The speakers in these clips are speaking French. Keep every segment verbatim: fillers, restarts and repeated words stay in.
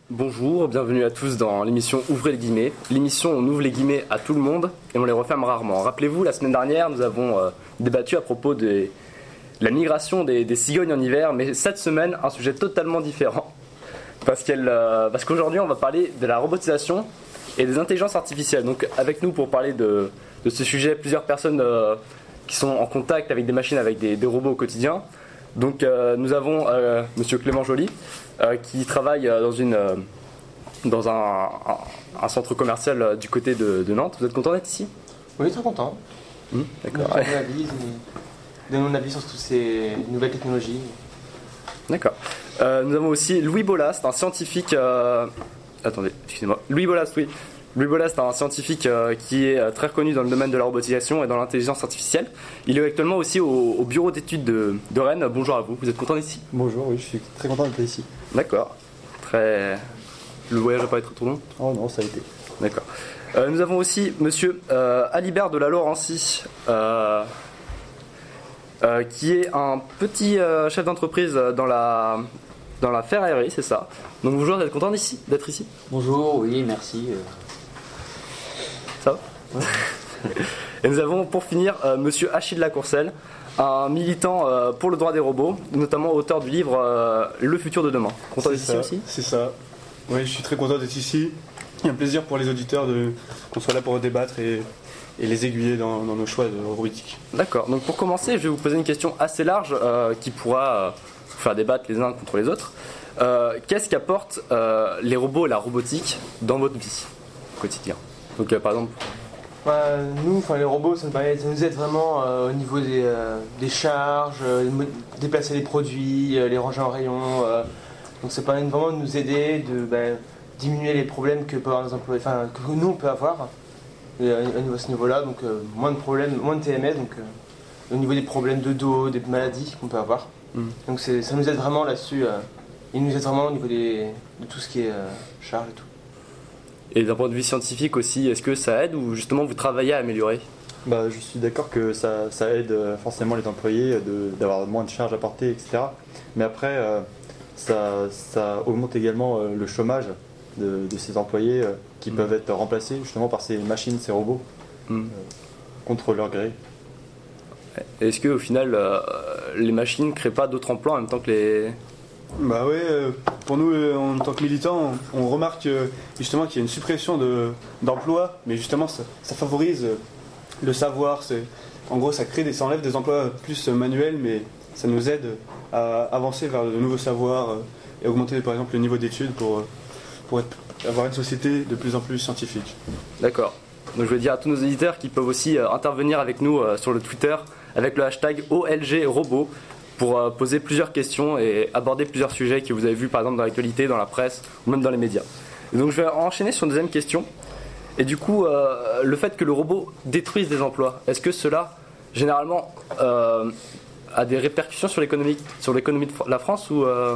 Bonjour, bienvenue à tous dans l'émission Ouvrez les guillemets. L'émission où on ouvre les guillemets à tout le monde et on les referme rarement. Rappelez-vous, la semaine dernière, nous avons euh, débattu à propos de, de la migration des, des cigognes en hiver, mais cette semaine, un sujet totalement différent. Parce, qu'elle, euh, parce qu'aujourd'hui, on va parler de la robotisation et des intelligences artificielles. Donc avec nous pour parler de, de ce sujet, plusieurs personnes euh, qui sont en contact avec des machines, avec des, des robots au quotidien. Donc euh, nous avons euh, Monsieur Clément Joly euh, qui travaille euh, dans, une, euh, dans un, un, un centre commercial euh, du côté de, de Nantes. Vous êtes content d'être ici ? Oui, très content. Mmh, d'accord. Donner mon avis, donner mon avis sur toutes ces nouvelles technologies. D'accord. Euh, nous avons aussi Louis Bollast, un scientifique... Euh... Attendez, excusez-moi. Louis Bollast, oui. Louis Bollast est un scientifique euh, qui est euh, très reconnu dans le domaine de la robotisation et dans l'intelligence artificielle. Il est actuellement aussi au, au bureau d'études de, de Rennes. Bonjour à vous, vous êtes content d'ici ? Bonjour, oui, je suis très content d'être ici. D'accord. Très... Le voyage n'a pas été trop long ? Oh non, ça a été. D'accord. Euh, nous avons aussi monsieur euh, Alibert de la Laurencie, euh, euh, qui est un petit euh, chef d'entreprise dans la, dans la ferraillerie, c'est ça. Donc bonjour, vous êtes content d'ici, d'être ici ? Bonjour, oui, merci. Ça va ? Ouais. Et nous avons pour finir euh, monsieur Achille Lacourcelle, un militant euh, pour le droit des robots, notamment auteur du livre euh, Le futur de demain. Content d'être ici aussi ? C'est ça. Oui, je suis très content d'être ici. C'est un plaisir pour les auditeurs de, qu'on soit là pour débattre et, et les aiguiller dans, dans nos choix de robotique. D'accord. Donc pour commencer, je vais vous poser une question assez large euh, qui pourra euh, faire débattre les uns contre les autres. Euh, qu'est-ce qu'apportent euh, les robots et la robotique dans votre vie au quotidien ? Donc euh, par exemple... Bah, nous, enfin, les robots, ça nous, paraît, ça nous aide vraiment euh, au niveau des, euh, des charges, euh, déplacer les produits, euh, les ranger en rayon. Euh, donc ça permet vraiment de nous aider, de bah, diminuer les problèmes que, peut avoir nos employés, enfin, que nous on peut avoir euh, à, niveau, à ce niveau-là. Donc euh, moins de problèmes, moins de T M S, donc euh, au niveau des problèmes de dos, des maladies qu'on peut avoir. Mm. Donc c'est, ça nous aide vraiment là-dessus. Euh, il nous aide vraiment au niveau des, de tout ce qui est euh, charge et tout. Et d'un point de vue scientifique aussi, est-ce que ça aide ou justement vous travaillez à améliorer ? Bah, je suis d'accord que ça, ça aide forcément les employés de, d'avoir moins de charges à porter, et cetera. Mais après, euh, ça, ça augmente également euh, le chômage de, de ces employés euh, qui mmh. peuvent être remplacés justement par ces machines, ces robots, mmh. euh, contre leur gré. Est-ce qu'au final, euh, les machines ne créent pas d'autres emplois en même temps que les... Bah ouais, euh, pour nous euh, en tant que militants, on, on remarque euh, justement qu'il y a une suppression de, d'emplois, mais justement ça, ça favorise euh, le savoir. C'est, en gros, ça crée des, ça enlève des emplois plus manuels, mais ça nous aide à avancer vers de nouveaux savoirs euh, et augmenter par exemple le niveau d'études pour, pour être, avoir une société de plus en plus scientifique. D'accord. Donc je veux dire à tous nos éditeurs qui peuvent aussi euh, intervenir avec nous euh, sur le Twitter avec le hashtag O L G Robot pour euh, poser plusieurs questions et aborder plusieurs sujets que vous avez vus par exemple dans l'actualité, dans la presse ou même dans les médias. Et donc je vais enchaîner sur une deuxième question. Et du coup, euh, le fait que le robot détruise des emplois, est-ce que cela, généralement, euh, a des répercussions sur l'économie, sur l'économie de la France ou euh...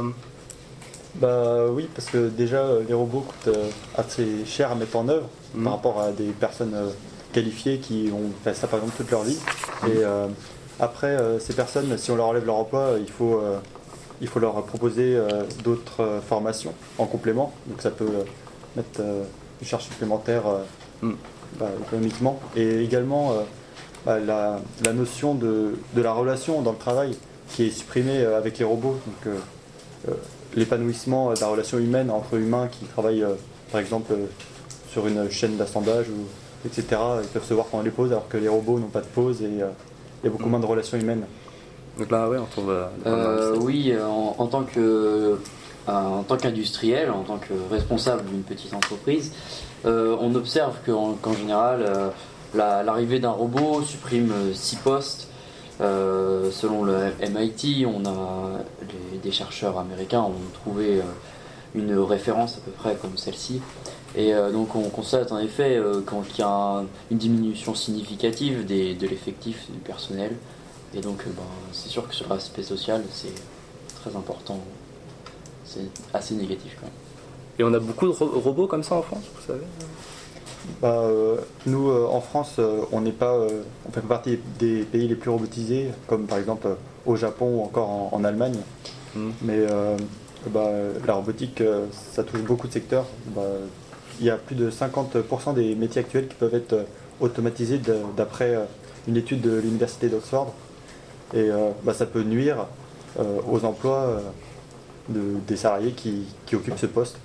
Bah oui, parce que déjà les robots coûtent euh, assez cher à mettre en œuvre mmh. par rapport à des personnes euh, qualifiées qui ont fait ça par exemple toute leur vie. Mmh. Et euh, après, euh, ces personnes, si on leur enlève leur emploi, il faut, euh, il faut leur proposer euh, d'autres euh, formations en complément. Donc ça peut euh, mettre euh, une charge supplémentaire euh, mm. bah, économiquement. Et également euh, bah, la, la notion de, de la relation dans le travail qui est supprimée euh, avec les robots. Donc euh, euh, l'épanouissement de la relation humaine entre humains qui travaillent euh, par exemple euh, sur une chaîne d'assemblage, ou, et cetera. Ils peuvent se voir pendant les pauses alors que les robots n'ont pas de pause et euh, il y a beaucoup moins de relations humaines. Donc là, ouais, on trouve. Euh, euh, oui, en, en tant que, euh, en tant qu'industriel, en tant que responsable d'une petite entreprise, euh, on observe qu'en, qu'en général, euh, la, l'arrivée d'un robot supprime six postes. Euh, selon le M I T, on a les, des chercheurs américains ont trouvé euh, une référence à peu près comme celle-ci. Et euh, donc on constate en effet euh, quand il y a un, une diminution significative des, de l'effectif du personnel. Et donc euh, ben, c'est sûr que sur l'aspect social c'est très important. C'est assez négatif quand même. Et on a beaucoup de ro- robots comme ça en France, vous savez ? Bah, euh, nous euh, en France euh, on n'est pas euh, on fait pas partie des pays les plus robotisés comme par exemple euh, au Japon ou encore en, en Allemagne. Mmh. Mais euh, bah, la robotique, euh, ça touche beaucoup de secteurs. Bah, il y a plus de cinquante pour cent des métiers actuels qui peuvent être euh, automatisés de- d'après euh, une étude de l'université d'Oxford. Et euh, bah, ça peut nuire euh, aux emplois euh, de- des salariés qui, qui occupent ce poste.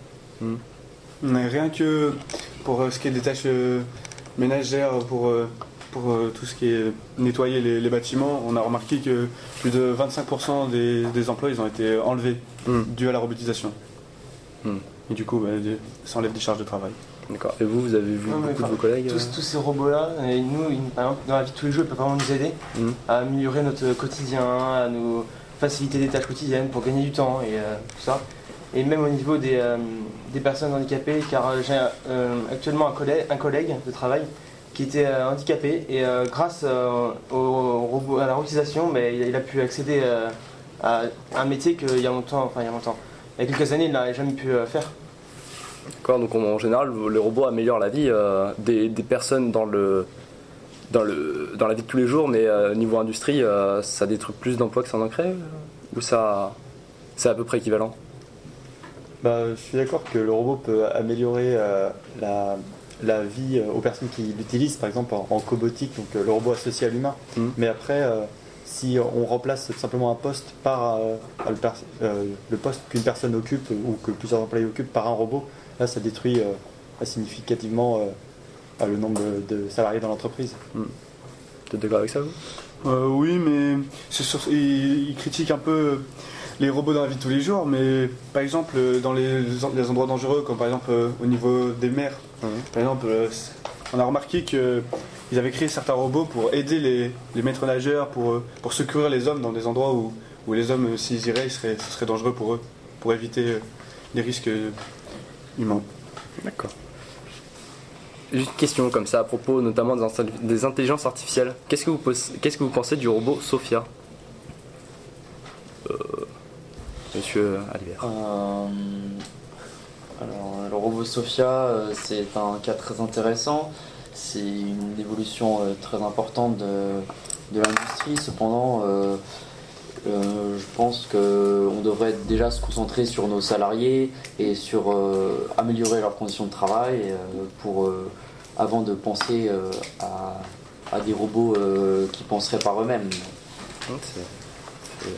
Mais rien que pour euh, ce qui est des tâches euh, ménagères, pour, euh, pour euh, tout ce qui est nettoyer les, les bâtiments, on a remarqué que plus de vingt-cinq pour cent des, des emplois ils ont été enlevés Mm. dû à la robotisation. Mm. Et du coup, bah, des- ça enlève des charges de travail. D'accord. Et vous, vous avez vu Ouais, mais beaucoup de enfin, vos collègues Tous, euh, tous ces robots-là, et nous, ils- par exemple, dans la vie de tous les jours, ils peuvent vraiment nous aider Mhm. à améliorer notre quotidien, à nous faciliter des tâches quotidiennes pour gagner du temps et euh, tout ça. Et même au niveau des, euh, des personnes handicapées, car euh, j'ai euh, actuellement un collègue, un collègue de travail qui était euh, handicapé et euh, grâce euh, au robot, à la robotisation, mais il, a- il a pu accéder euh, à un métier qu'il y a longtemps, enfin il y a longtemps, il y a quelques années, il n'aurait jamais pu euh, faire. D'accord, donc en général, les robots améliorent la vie euh, des, des personnes dans le, dans, le, dans la vie de tous les jours, mais euh, niveau industrie, euh, ça détruit plus d'emplois que ça en crée euh, ou ça, c'est à peu près équivalent? Bah, je suis d'accord que le robot peut améliorer euh, la, la vie euh, aux personnes qui l'utilisent, par exemple en, en cobotique, donc euh, le robot associé à l'humain. Mhm. Mais après, euh, si on remplace tout simplement un poste par euh, par le, pers- euh, le poste qu'une personne occupe ou que plusieurs employés occupent par un robot, là ça détruit euh, significativement euh, le nombre de, de salariés dans l'entreprise. Vous êtes d'accord avec ça, vous? Euh, oui, mais c'est sur- il, il critique un peu les robots dans la vie de tous les jours, mais par exemple euh, dans les, les endroits dangereux, comme par exemple euh, au niveau des mers, Mhm. par exemple, euh, on a remarqué qu'ils avaient créé certains robots pour aider les, les maîtres nageurs, pour, euh, pour secourir les hommes dans des endroits où, où les hommes, euh, s'ils iraient, il serait, ce serait dangereux pour eux, pour éviter euh, les risques euh, humains. D'accord. Juste une question comme ça à propos notamment des, insta- des intelligences artificielles. Qu'est-ce que vous, pos- qu'est-ce que vous pensez du robot Sophia? Euh, Monsieur Alibert. Euh, alors, le robot Sophia, euh, c'est un cas très intéressant. C'est une évolution euh, très importante de, de l'industrie. Cependant, euh, euh, je pense qu'on devrait déjà se concentrer sur nos salariés et sur euh, améliorer leurs conditions de travail euh, pour, euh, avant de penser euh, à, à des robots euh, qui penseraient par eux-mêmes. Donc, c'est- c'est-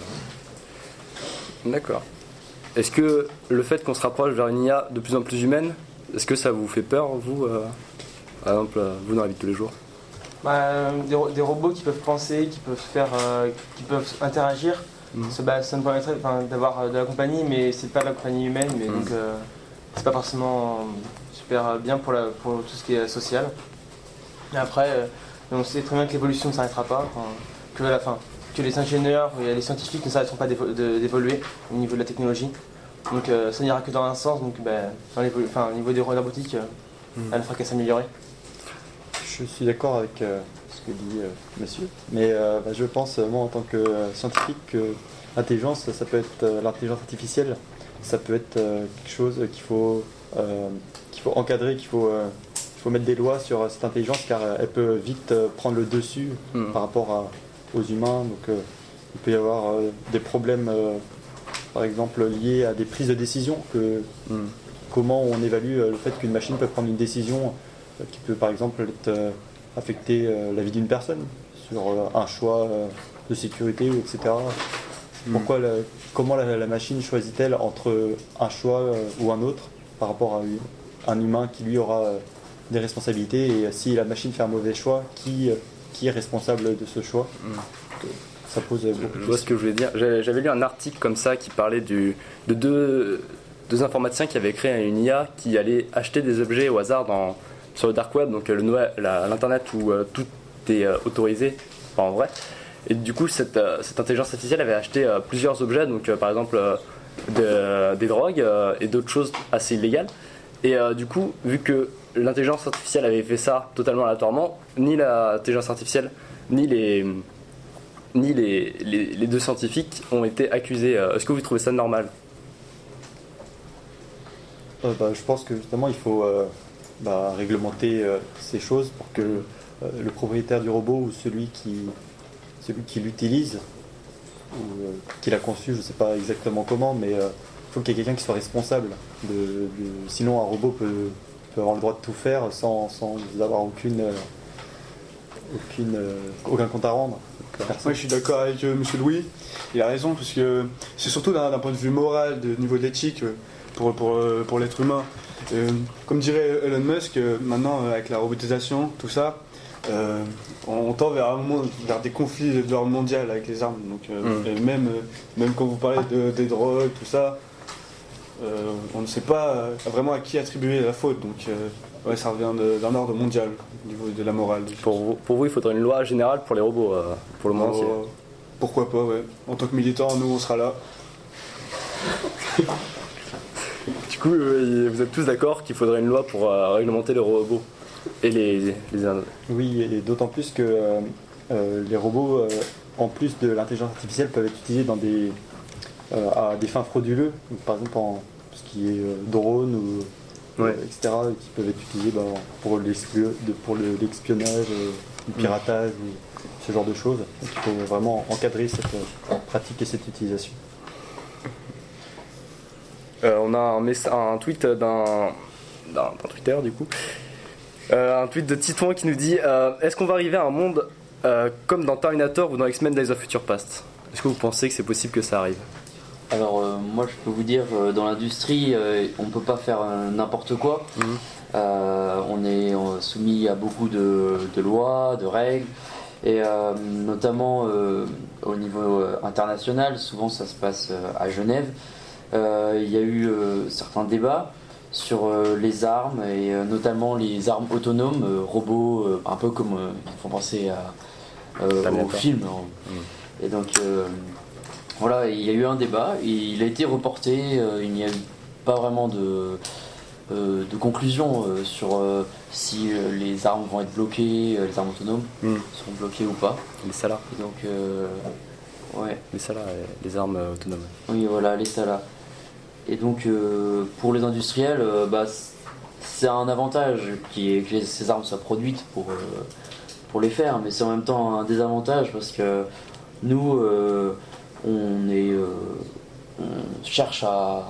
D'accord. Est-ce que le fait qu'on se rapproche vers une I A de plus en plus humaine, est-ce que ça vous fait peur, vous, euh, par exemple, euh, vous dans la vie de tous les jours? Bah, euh, des, ro- des robots qui peuvent penser, qui peuvent faire, euh, qui peuvent interagir. Mhm. Ça, bah, ça me permettrait enfin, d'avoir euh, de la compagnie, mais c'est pas de la compagnie humaine, mais Mhm. donc euh, c'est pas forcément euh, super bien pour, la, pour tout ce qui est social. Et après, euh, on sait très bien que l'évolution ne s'arrêtera pas, enfin, que à la fin, que les ingénieurs et les scientifiques ne s'arrêteront pas d'évo- de- d'évoluer au niveau de la technologie. Donc euh, ça n'ira que dans un sens, donc bah, dans l'évolu- enfin, au niveau des robotiques, euh, Mhm. elle ne fera qu'à s'améliorer. Je suis d'accord avec euh, ce que dit euh, monsieur, mais euh, bah, je pense, euh, moi en tant que euh, scientifique, que l'intelligence, ça peut être euh, l'intelligence artificielle, ça peut être euh, quelque chose qu'il faut, euh, qu'il faut encadrer, qu'il faut, euh, qu'il faut mettre des lois sur euh, cette intelligence, car euh, elle peut vite euh, prendre le dessus Mhm. par rapport à- aux humains. Donc euh, il peut y avoir euh, des problèmes, euh, par exemple liés à des prises de décision, que Mhm. comment on évalue euh, le fait qu'une machine peut prendre une décision euh, qui peut par exemple être, euh, affecter euh, la vie d'une personne sur euh, un choix euh, de sécurité, ou et cetera. Mm. Pourquoi la- comment la, la machine choisit-elle entre un choix euh, ou un autre par rapport à une- un humain qui lui aura euh, des responsabilités, et euh, si la machine fait un mauvais choix, qui, euh, qui est responsable de ce choix? Mm. Donc, euh, ça pose euh, beaucoup Je de vois ce que je voulais dire. J'avais j'avais lu un article comme ça qui parlait du, de deux, deux informaticiens qui avaient créé une I A qui allait acheter des objets au hasard dans, sur le dark web, donc euh, le noa- la- l'internet où euh, tout est euh, autorisé, pas en vrai. Et du coup, cette, euh, cette intelligence artificielle avait acheté euh, plusieurs objets, donc euh, par exemple euh, de- des drogues euh, et d'autres choses assez illégales. Et euh, du coup, vu que l'intelligence artificielle avait fait ça totalement aléatoirement, ni l'intelligence artificielle, ni les ni les, les, les deux scientifiques ont été accusés. Euh, Est-ce que vous trouvez ça normal? Euh, bah, je pense que justement il faut euh, bah, réglementer euh, ces choses pour que euh, le propriétaire du robot ou celui qui, celui qui l'utilise ou euh, qui l'a conçu, je ne sais pas exactement comment, mais euh, faut qu'il y ait quelqu'un qui soit responsable. De, de- sinon, un robot peut, peut avoir le droit de tout faire sans, sans avoir aucune, euh, aucune, euh, aucun compte à rendre. Moi je suis d'accord avec euh, Monsieur Louis, il a raison, parce que c'est surtout d'un d'un point de vue moral, de niveau de l'éthique, euh, pour, pour, euh, pour l'être humain. Euh, comme dirait Elon Musk, euh, maintenant euh, avec la robotisation, tout ça, euh, on, on tend vers, un moment- vers des conflits de l'ordre mondial avec les armes. Donc, euh, Mm. et même, euh, même quand vous parlez de, des drogues, tout ça, euh, on ne sait pas euh, vraiment à qui attribuer la faute. Donc euh, ouais, ça revient de- d'un ordre mondial au niveau de la morale. Pour vous, pour vous, il faudrait une loi générale pour les robots, euh, pour le monde entier. Euh, pourquoi pas, ouais. En tant que militant, nous on sera là. Du coup, euh, vous êtes tous d'accord qu'il faudrait une loi pour euh, réglementer les robots et les, les, les- Oui, et d'autant plus que euh, euh, les robots, euh, en plus de l'intelligence artificielle, peuvent être utilisés dans des, euh, à des fins frauduleuses. Donc, par exemple, en ce qui est euh, drone ou Ouais. euh, et cetera, qui peuvent être utilisés bah, pour l'expio- de- pour le- l'expionnage, euh, le piratage ou ce genre de choses. Donc, il faut vraiment encadrer cette euh, pratique et cette utilisation. Euh, on a un, messa- un tweet d'un, d'un, d'un Twitter du coup. Euh, un tweet de Titouan qui nous dit euh, est-ce qu'on va arriver à un monde euh, comme dans Terminator ou dans X-Men Days of Future Past? Est-ce que vous pensez que c'est possible que ça arrive? Alors euh, moi je peux vous dire, euh, dans l'industrie, euh, on peut pas faire euh, n'importe quoi. Mhm. Euh, on est euh, soumis à beaucoup de, de lois, de règles, et euh, notamment euh, au niveau euh, international, souvent ça se passe euh, à Genève. Euh, Il y a eu euh, certains débats sur euh, les armes, et euh, notamment les armes autonomes, euh, robots, euh, un peu comme euh, ils font penser à, euh, au Terminator. film. hein. Mm. Et donc euh, voilà, il y a eu un débat, et il a été reporté, euh, il n'y a eu pas vraiment de, euh, de conclusion euh, sur euh, si euh, les armes vont être bloquées, euh, les armes autonomes Mm. seront bloquées ou pas. Les salas, Et donc, euh, ouais, les salas, euh, les armes euh, autonomes. oui, voilà, les salas. Et donc, euh, pour les industriels, euh, bah, c- c'est un avantage qui est que les- ces armes soient produites pour, euh, pour les faire, mais c'est en même temps un désavantage parce que nous, euh, on, est, euh, on cherche à,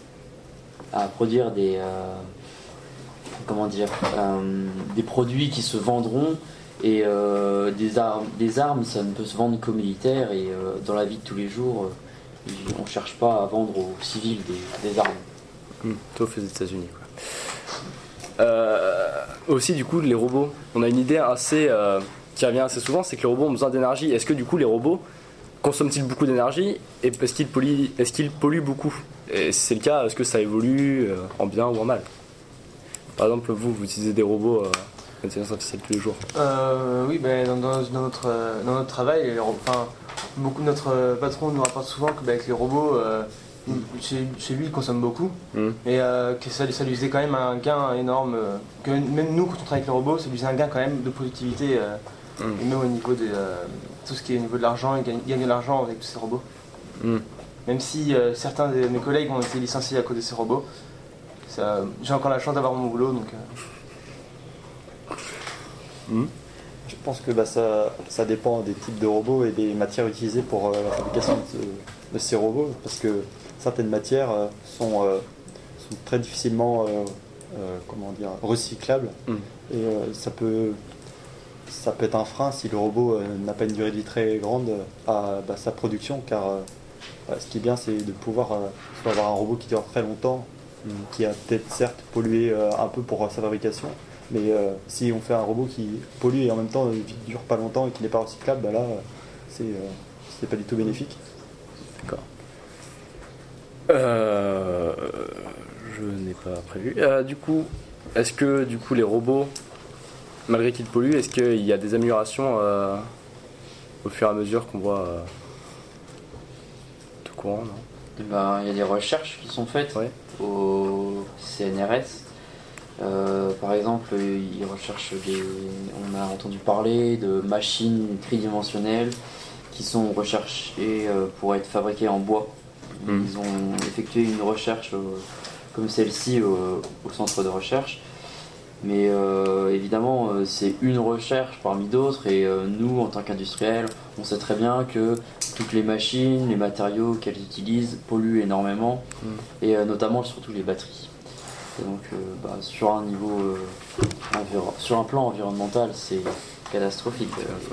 à produire des, euh, comment dire, euh, des produits qui se vendront. Et euh, des, armes, des armes, ça ne peut se vendre qu'aux militaires, et euh, dans la vie de tous les jours, euh, on ne cherche pas à vendre aux civils des, des armes. Mm. Sauf aux États-Unis, quoi. Euh, aussi, du coup, les robots, on a une idée assez euh, qui revient assez souvent, c'est que les robots ont besoin d'énergie. Est-ce que du coup, les robots consomment-ils beaucoup d'énergie et est-ce qu'ils polluent, est-ce qu'ils polluent beaucoup? Et si c'est le cas, est-ce que ça évolue euh, en bien ou en mal? Par exemple, vous, vous utilisez des robots euh, d'intelligence artificielle tous les jours. Euh, oui, ben, dans, dans- dans notre, euh, dans notre travail, les ro- enfin, beaucoup, notre euh, patron nous rapporte souvent que, ben, avec les robots, euh, chez, chez lui, il consomme beaucoup, Mm. et euh, que ça, ça lui faisait quand même un gain énorme. euh, que même nous, quand on travaille avec les robots, ça lui faisait un gain quand même de productivité, euh, Mm. et même au niveau de euh, tout ce qui est au niveau de l'argent, il gagne, il gagne de l'argent avec tous ces robots. Mm. Même si euh, certains de mes collègues ont été licenciés à cause de ces robots, ça- j'ai encore la chance d'avoir mon boulot, donc. euh, Je pense que bah, ça, ça dépend des types de robots et des matières utilisées pour euh, la fabrication de, de ces robots, parce que certaines matières euh, sont, euh, sont très difficilement euh, euh, comment dire, recyclables, Mm. et euh, ça, peut, ça peut être un frein si le robot euh, n'a pas une durée de vie très grande à bah, sa production, car euh, bah, ce qui est bien, c'est de pouvoir euh, soit avoir un robot qui dure très longtemps, Mm. qui a peut-être certes pollué euh, un peu pour euh, sa fabrication, mais euh, si on fait un robot qui pollue et en même temps ne dure pas longtemps et qui n'est pas recyclable, bah là euh, c'est euh, c'est pas du tout bénéfique. D'accord. Euh, je n'ai pas prévu. Euh, du coup, est-ce que du coup les robots, malgré qu'ils polluent, est-ce qu'il y a des améliorations euh, au fur et à mesure qu'on voit euh, tout courant, non? Eh ben, il y a des recherches qui sont faites Ouais. au C N R S. Euh, par exemple, ils recherchent des. On a entendu parler de machines tridimensionnelles qui sont recherchées euh, pour être fabriquées en bois. Mm. Ils ont effectué une recherche euh, comme celle-ci au, au centre de recherche. Mais euh, évidemment, euh, c'est une recherche parmi d'autres et euh, nous, en tant qu'industriels, on sait très bien que toutes les machines, les matériaux qu'elles utilisent polluent énormément mm. et euh, notamment surtout les batteries. Et donc, euh, bah, sur un niveau, euh, enviro- sur un plan environnemental, c'est catastrophique euh,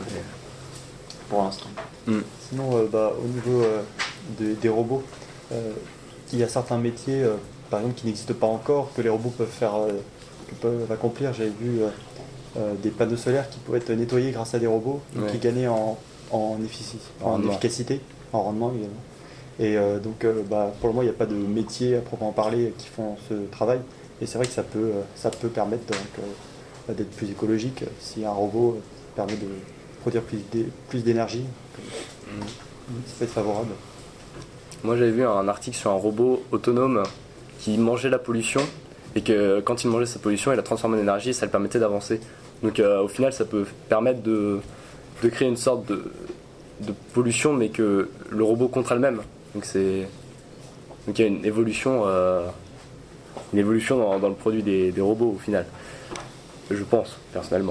pour l'instant. Mm. Sinon, euh, bah, au niveau euh, de, des robots, euh, il y a certains métiers, euh, par exemple, qui n'existent pas encore, que les robots peuvent faire. Euh, que peuvent accomplir. J'avais vu euh, euh, des panneaux solaires qui pouvaient être nettoyés grâce à des robots, ouais. qui gagnaient en, en, effici- en, en efficacité, en rendement également. Et euh, donc euh, bah, pour le moment il n'y a pas de métier à proprement parler qui font ce travail. Et c'est vrai que ça peut, euh, ça peut permettre donc, euh, d'être plus écologique si un robot permet de produire plus, d'é- plus d'énergie. Mmh. Ça peut être favorable. Moi j'avais vu un article sur un robot autonome qui mangeait la pollution. Et que quand il mangeait cette pollution, il la transformait en énergie et ça le permettait d'avancer. Donc euh, au final, ça peut permettre de, de créer une sorte de, de pollution, mais que le robot contrôle elle-même. Donc c'est donc il y a une évolution, euh, une évolution dans, dans le produit des, des robots au final. Je pense personnellement.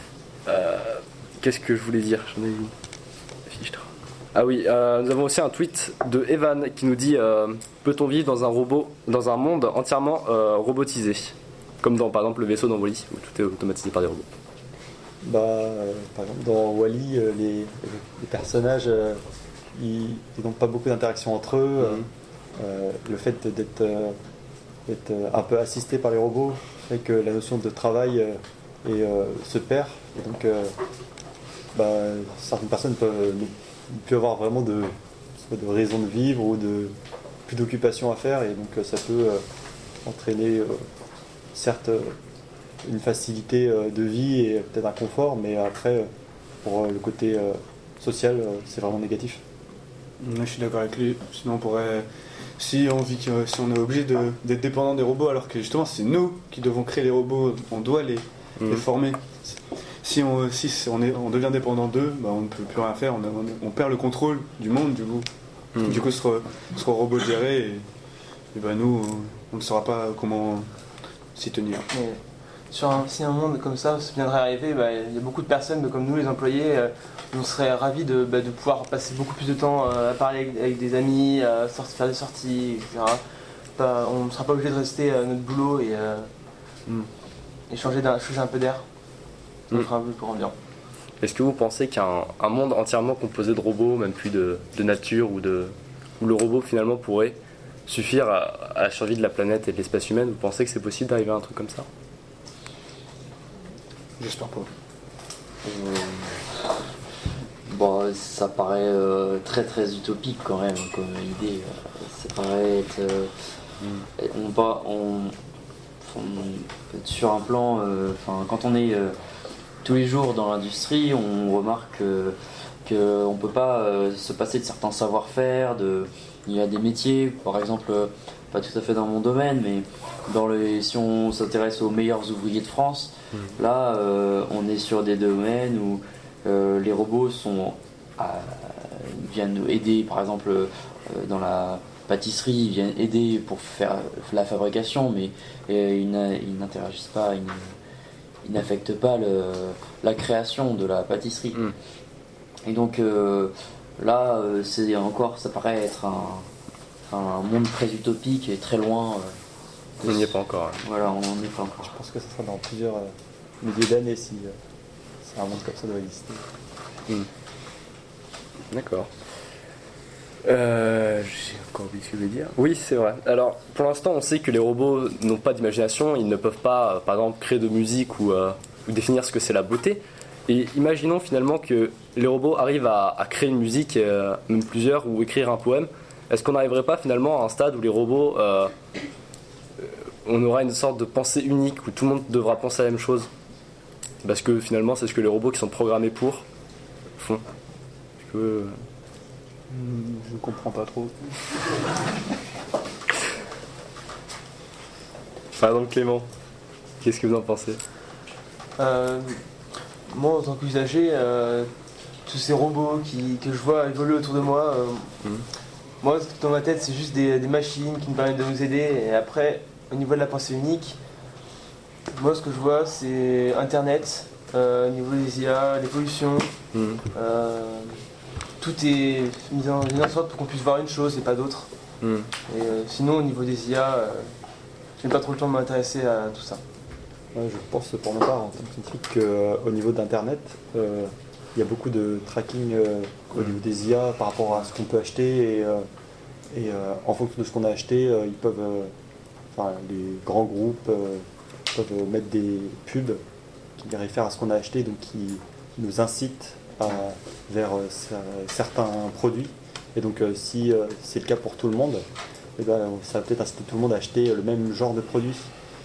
Euh, qu'est-ce que je voulais dire ? J'en ai une fiche. Ah oui, euh, nous avons aussi un tweet de Evan qui nous dit euh, peut-on vivre dans un robot, dans un monde entièrement euh, robotisé, comme dans par exemple le vaisseau dans Wall-E où tout est automatisé par des robots. Bah, euh, par exemple dans Wall-E, euh, les, les personnages, euh, ils n'ont pas beaucoup d'interactions entre eux. Mm-hmm. Euh, le fait d'être, euh, d'être un peu assisté par les robots fait que la notion de travail euh, et, euh, se perd. Et donc, euh, bah, certaines personnes peuvent il peut y avoir vraiment de, de raison de vivre ou de plus d'occupation à faire et donc ça peut euh, entraîner euh, certes euh, une facilité euh, de vie et peut-être un confort, mais après euh, pour euh, le côté euh, social euh, c'est vraiment négatif. Je suis d'accord avec lui, sinon on pourrait, si on vit que, si on est obligé de, d'être dépendant des robots alors que justement c'est nous qui devons créer les robots, on doit les, mmh. les former. Si on, si on, est, on devient dépendant d'eux, bah on ne peut plus rien faire, on, on, on perd le contrôle du monde du coup. Mmh. Du coup, ce sera, ce sera robot géré et, et bah nous, on ne saura pas comment s'y tenir. Mais sur un, si un monde comme ça se viendrait arriver, bah, il y a beaucoup de personnes comme nous, les employés, euh, on serait ravis de, bah, de pouvoir passer beaucoup plus de temps euh, à parler avec, avec des amis, à sortir, faire des sorties, et cetera. Bah, on ne sera pas obligé de rester à notre boulot et, euh, mmh. et changer, d'un, changer un peu d'air. Ça fera un peu pour ambiant. Est-ce que vous pensez qu'un un monde entièrement composé de robots, même plus de, de nature, ou de, où le robot finalement pourrait suffire à, à la survie de la planète et de l'espèce humaine, vous pensez que c'est possible d'arriver à un truc comme ça ? J'espère pas. Euh, bon, ça paraît euh, très très utopique quand même comme idée. Ça paraît être. Euh, mm. on, pas, on, on, sur un plan. Euh, quand on est. Euh, tous les jours dans l'industrie, on remarque euh, qu'on ne peut pas euh, se passer de certains savoir-faire. De... Il y a des métiers, par exemple, euh, pas tout à fait dans mon domaine, mais dans les... si on s'intéresse aux meilleurs ouvriers de France, mmh. là, euh, on est sur des domaines où euh, les robots sont, euh, viennent aider, par exemple, euh, dans la pâtisserie, ils viennent aider pour faire la fabrication, mais euh, ils, n'a... ils n'interagissent pas, ils il n'affecte pas le, la création de la pâtisserie. Mm. Et donc euh, là, euh, c'est encore, ça paraît être un, un monde très utopique et très loin. Euh, on n'y est pas encore. Hein. Voilà, on n'y est pas encore. Je pense que ça sera dans plusieurs euh, milliers d'années si, euh, si un monde comme ça doit exister. Mm. D'accord. Euh, j'ai encore oublié ce que je voulais dire. Oui, c'est vrai. Alors, pour l'instant, on sait que les robots n'ont pas d'imagination. Ils ne peuvent pas, euh, par exemple, créer de musique ou, euh, ou définir ce que c'est la beauté. Et imaginons finalement que les robots arrivent à, à créer une musique, euh, même plusieurs, ou écrire un poème. Est-ce qu'on n'arriverait pas finalement à un stade où les robots, euh, on aura une sorte de pensée unique, où tout le monde devra penser à la même chose ? Parce que finalement, c'est ce que les robots qui sont programmés pour font. Est-ce que... Je ne comprends pas trop. Par exemple, Clément, qu'est-ce que vous en pensez ? euh, Moi, en tant qu'usager, euh, tous ces robots qui, que je vois évoluer autour de moi, euh, mmh. moi, dans ma tête, c'est juste des, des machines qui nous permettent de nous aider. Et après, au niveau de la pensée unique, Moi, ce que je vois, c'est Internet, euh, au niveau des I A, l'évolution. Mmh. Euh, tout est mis en, mis en sorte pour qu'on puisse voir une chose et pas d'autre. Mmh. Et euh, sinon, au niveau des I A, euh, je n'ai pas trop le temps de m'intéresser à tout ça. Ouais, je pense pour ma part, en tant que scientifique, qu'au niveau d'Internet, euh, il y a beaucoup de tracking euh, au niveau des I A par rapport à ce qu'on peut acheter. Et, euh, et euh, en fonction de ce qu'on a acheté, euh, ils peuvent, euh, enfin, les grands groupes euh, peuvent mettre des pubs qui réfèrent à ce qu'on a acheté, donc qui nous incitent à, vers euh, certains produits. Et donc, euh, si euh, c'est le cas pour tout le monde, eh ben, ça va peut-être inciter tout le monde à acheter le même genre de produit.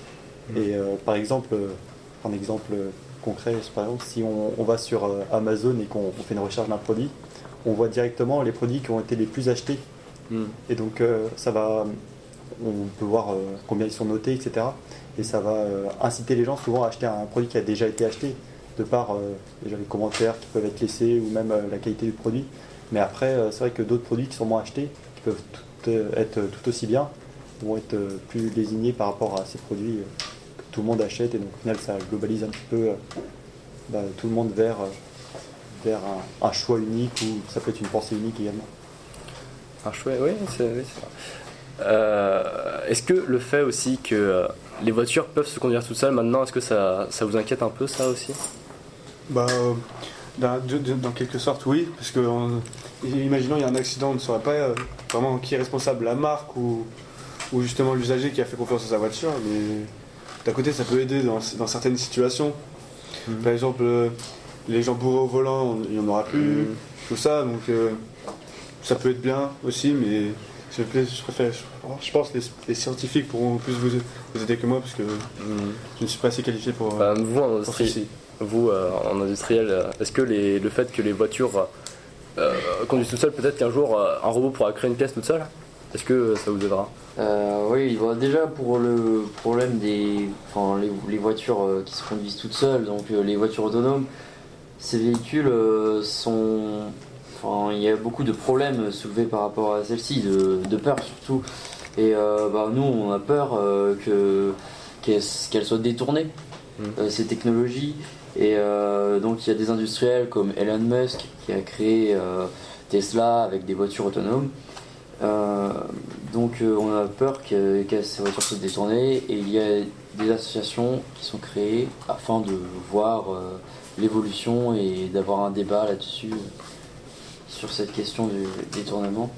Et euh, par exemple, euh, un exemple concret, par exemple, si on, on va sur euh, Amazon et qu'on on fait une recherche d'un produit, on voit directement les produits qui ont été les plus achetés. Mm. Et donc euh, ça va, on peut voir euh, combien ils sont notés, et cetera. Et ça va euh, inciter les gens souvent à acheter un produit qui a déjà été acheté, de par euh, déjà les commentaires qui peuvent être laissés ou même euh, la qualité du produit. Mais après, euh, c'est vrai que d'autres produits qui sont moins achetés, qui peuvent tout, euh, être tout aussi bien, vont être euh, plus désignés par rapport à ces produits euh, que tout le monde achète. Et donc au final, ça globalise un petit peu euh, bah, tout le monde vers, euh, vers un, un choix unique, ou ça peut être une pensée unique également. Un choix, oui, c'est, oui, c'est vrai. Euh, est-ce que le fait aussi que euh, les voitures peuvent se conduire toutes seules maintenant, est-ce que ça, ça vous inquiète un peu, ça aussi? Bah, euh, dans, de, de, dans quelque sorte, oui, parce que on, imaginons il y a un accident, on ne saurait pas euh, vraiment qui est responsable, la marque ou, ou justement l'usager qui a fait confiance à sa voiture, mais d'un côté ça peut aider dans, dans certaines situations. Mmh. Par exemple, euh, les gens bourrés au volant, il n'y en aura plus, mmh. tout ça, donc euh, ça peut être bien aussi, mais je, je préfère, je pense que les, les scientifiques pourront plus vous, vous aider que moi, parce que mmh. je ne suis pas assez qualifié pour, bah, vous, en industrie, vous euh, en industriel, est-ce que les, le fait que les voitures euh, conduisent toutes seules, peut-être qu'un jour euh, un robot pourra créer une pièce toute seule? Est-ce que ça vous aidera? euh, Oui, bon, déjà pour le problème des enfin, les, les voitures euh, qui se conduisent toutes seules, donc euh, les voitures autonomes, ces véhicules euh, sont... Enfin, il y a beaucoup de problèmes soulevés par rapport à celle-ci, de, de peur surtout. Et euh, bah, nous, on a peur euh, que, qu'elles, qu'elles soient détournées, mmh. euh, ces technologies. Et euh, donc il y a des industriels comme Elon Musk qui a créé euh, Tesla avec des voitures autonomes. Euh, donc euh, on a peur que, que ces voitures soient détournées, et il y a des associations qui sont créées afin de voir euh, l'évolution et d'avoir un débat là-dessus, sur cette question du détournement.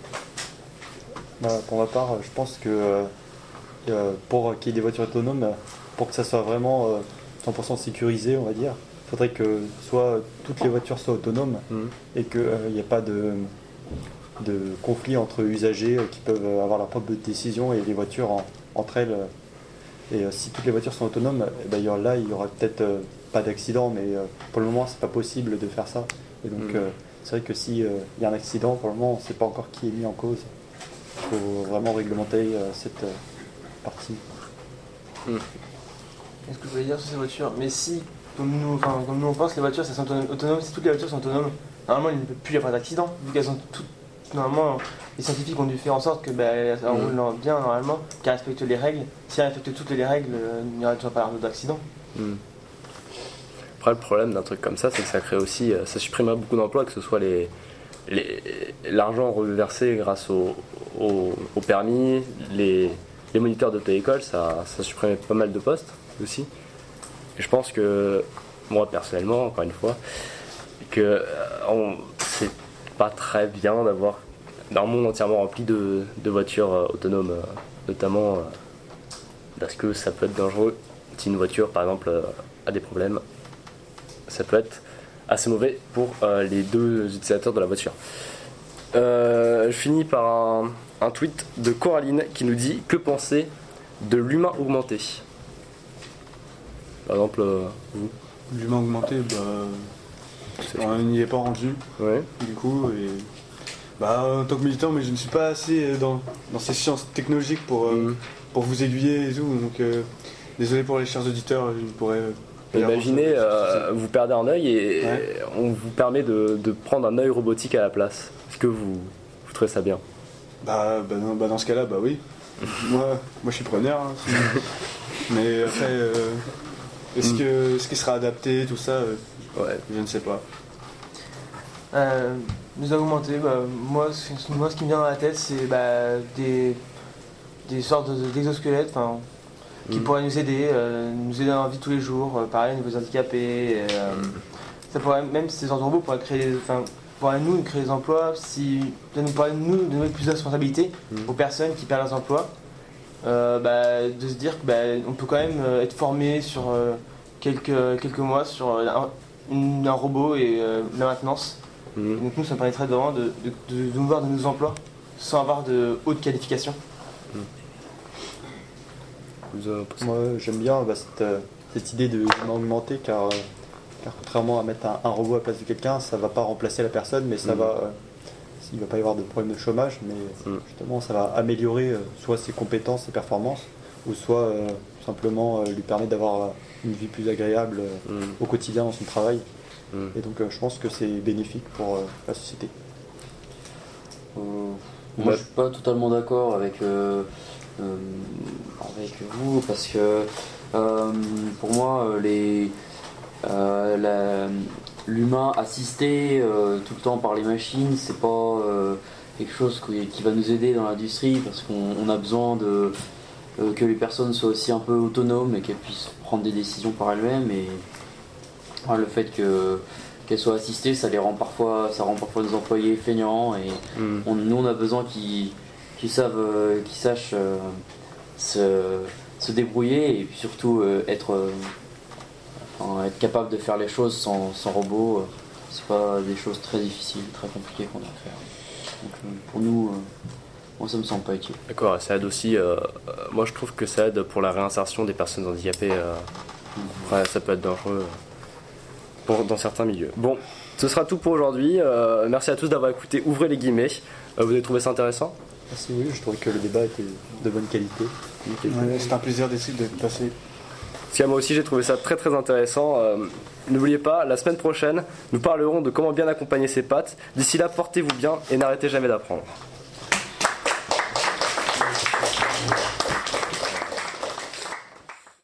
Bah, pour ma part, je pense que euh, pour qu'il y ait des voitures autonomes, pour que ça soit vraiment euh, cent pour cent sécurisé, on va dire, il faudrait que soit toutes les voitures soient autonomes mmh. et qu'il n'y ait pas de, de conflit entre usagers qui peuvent avoir leur propre décision et les voitures en, entre elles. Et euh, si toutes les voitures sont autonomes, eh ben, là il y aura peut-être euh, pas d'accident, mais euh, pour le moment c'est pas possible de faire ça. Et donc mmh. euh, c'est vrai que s'il euh, y a un accident, pour le moment on ne sait pas encore qui est mis en cause. Il faut vraiment réglementer euh, cette euh, partie. Mmh. Qu'est-ce que je voulais dire sur ces voitures? Mais si, comme nous, enfin, comme nous on pense, les voitures ça sont autonomes, si toutes les voitures sont autonomes, normalement il ne peut plus y avoir d'accident, vu qu'elles sont toutes. Normalement, les scientifiques ont dû faire en sorte que bah, ça roule mmh. bien normalement, qu'elles respectent les règles. Si elles respectent toutes les règles, euh, il n'y aurait toujours pas d'accident. Mmh. Après, le problème d'un truc comme ça, c'est que ça crée aussi, ça supprimerait beaucoup d'emplois, que ce soit les, les, l'argent reversé grâce au, au, au permis, les, les moniteurs d'auto-école, ça, ça supprimerait pas mal de postes aussi. Et je pense que, moi personnellement, encore une fois, que on, c'est pas très bien d'avoir un monde entièrement rempli de, de voitures euh, autonomes, euh, notamment euh, parce que ça peut être dangereux si une voiture, par exemple, euh, a des problèmes. Ça peut être assez mauvais pour euh, les deux utilisateurs de la voiture. Euh, je finis par un, un tweet de Coraline qui nous dit: que penser de l'humain augmenté? Par exemple, euh, vous. L'humain augmenté, bah, on n'y est pas rendu. Ouais. Du coup, et bah, en tant que militant, mais je ne suis pas assez dans, dans ces sciences technologiques pour, euh, mmh. pour vous aiguiller et tout. Donc, euh, désolé pour les chers auditeurs, je ne pourrais. Imaginez, euh, vous perdez un œil et ouais. on vous permet de, de prendre un œil robotique à la place. Est-ce que vous, vous trouvez ça bien? Bah, bah, dans, bah dans ce cas-là, bah oui. moi, moi je suis preneur. Hein, Mais après, euh, est-ce Mm. que ce qui sera adapté, tout ça, euh, Ouais. je ne sais pas. Euh, nous augmenter, bah, moi, ce, moi ce qui me vient dans la tête c'est bah, des, des sortes de- d'exosquelettes enfin, qui Mhm. pourraient nous aider, euh, nous aider dans la vie de tous les jours, euh, pareil, niveau handicapés. euh, ça pourrait, même ces sortes de robots pourraient créer, des- enfin, pourraient nous créer des emplois, si, ça nous pourrait nous donner plus de responsabilités Mhm. aux personnes qui perdent leurs emplois. Euh, bah, de se dire qu'on bah, peut quand même euh, être formé sur euh, quelques, quelques mois sur euh, un, une- un robot et euh, la maintenance. Et Mhm. donc nous, ça permettrait vraiment de, de, de, de nous voir de nos emplois sans avoir de haute qualification. Vous, euh, pensez- Moi, j'aime bien bah, cette, euh, cette idée de humain augmenté car, euh, car contrairement à mettre un, un robot à la place de quelqu'un, ça va pas remplacer la personne, mais ça Mhm. va. euh, il va pas y avoir de problème de chômage, mais Mhm. justement, ça va améliorer euh, soit ses compétences, ses performances, ou soit euh, simplement euh, lui permettre d'avoir euh, une vie plus agréable euh, Mhm. au quotidien dans son travail. Mhm. Et donc, euh, je pense que c'est bénéfique pour euh, la société. Euh, Ouais. moi, je suis pas totalement d'accord avec, euh, euh, avec vous parce que euh, pour moi, euh, les, euh, la- l'humain assisté euh, tout le temps par les machines, c'est pas euh, quelque chose qui, qui va nous aider dans l'industrie parce qu'on on a besoin de euh, que les personnes soient aussi un peu autonomes et qu'elles puissent prendre des décisions par elles-mêmes et ouais, le fait que qu'elles soient assistées, ça les rend parfois, ça rend parfois nos employés feignants et Mhm. on- nous on a besoin qu'ils qu'ils savent, euh, qu'ils sachent euh, se, se débrouiller et puis surtout euh, être, euh, enfin, être capable de faire les choses sans, sans robot. euh, c'est pas des choses très difficiles, très compliquées qu'on doit faire. Donc euh, pour nous, euh, moi ça me semble pas utile. D'accord, ça aide aussi. euh, euh, moi, je trouve que ça aide pour la réinsertion des personnes handicapées. euh, ouais, ça peut être dangereux euh, pour, dans certains milieux. Bon, ce sera tout pour aujourd'hui. Euh, merci à tous d'avoir écouté. Ouvrez les guillemets. Euh, vous avez trouvé ça intéressant? Merci, oui, je trouvais que le débat était de bonne qualité. Ouais, c'est un plaisir d'essayer de passer. Parce que moi aussi, j'ai trouvé ça très très intéressant. Euh, N'oubliez pas, la semaine prochaine, nous parlerons de comment bien accompagner ses pattes. D'ici là, portez-vous bien et n'arrêtez jamais d'apprendre.